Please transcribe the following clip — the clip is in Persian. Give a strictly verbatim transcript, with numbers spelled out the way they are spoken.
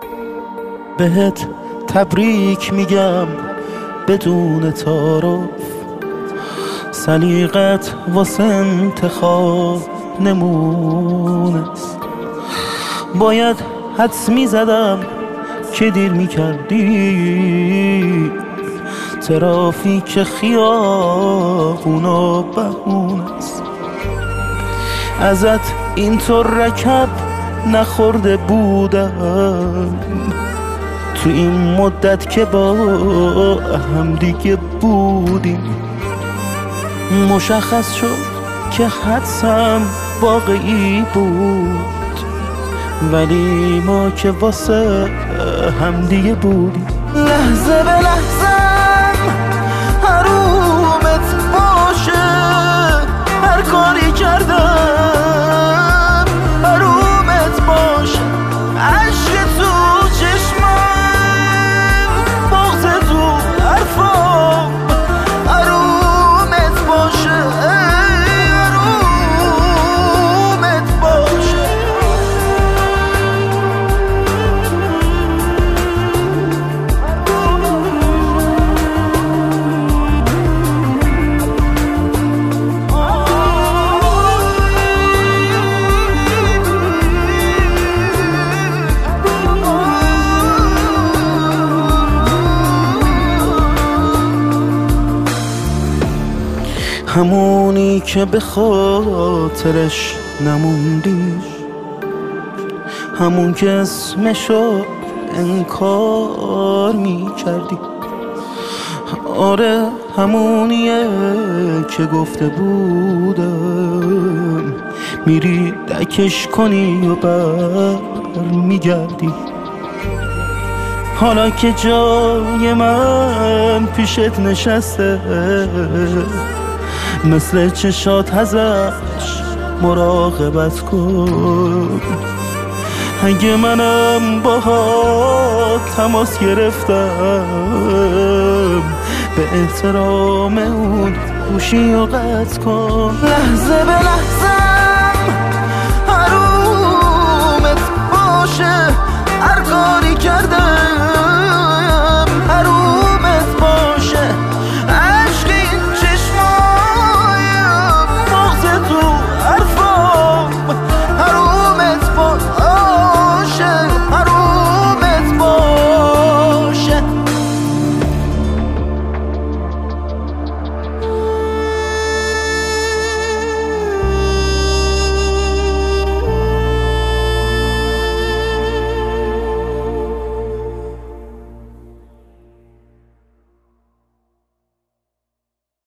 بهت تبریک میگم بدون تعارف، سلیقت واسه انتخاب نمونست. باید حدس میزدم که دیر میکردی، ترافیک خیابونا بهونست. ازت اینطور رکب نخورده بودم تو این مدت که با هم دیگه بودیم. مشخص شد که حدسم واقعی بود، ولی ما که واسه هم دیگه بودیم. لحظه به لحظم حرومت باشه، هر کاری کردم حرومت باشه. عشق تو چشمم، بغض تو حرفام، حرومت باشه حرومت باشه. همونی که به خاطرش نموندیش، همون که اسمشو انکار می کردی. آره همونیه که گفته بودم میری دکش کنی و بر میگردی. حالا که جای من پیشت نشسته، مثل چشات ازش مراقبت کن. اگه منم باهات تماس گرفتم، به احترام اون گوشی و قطع کن. لحظه به لحظه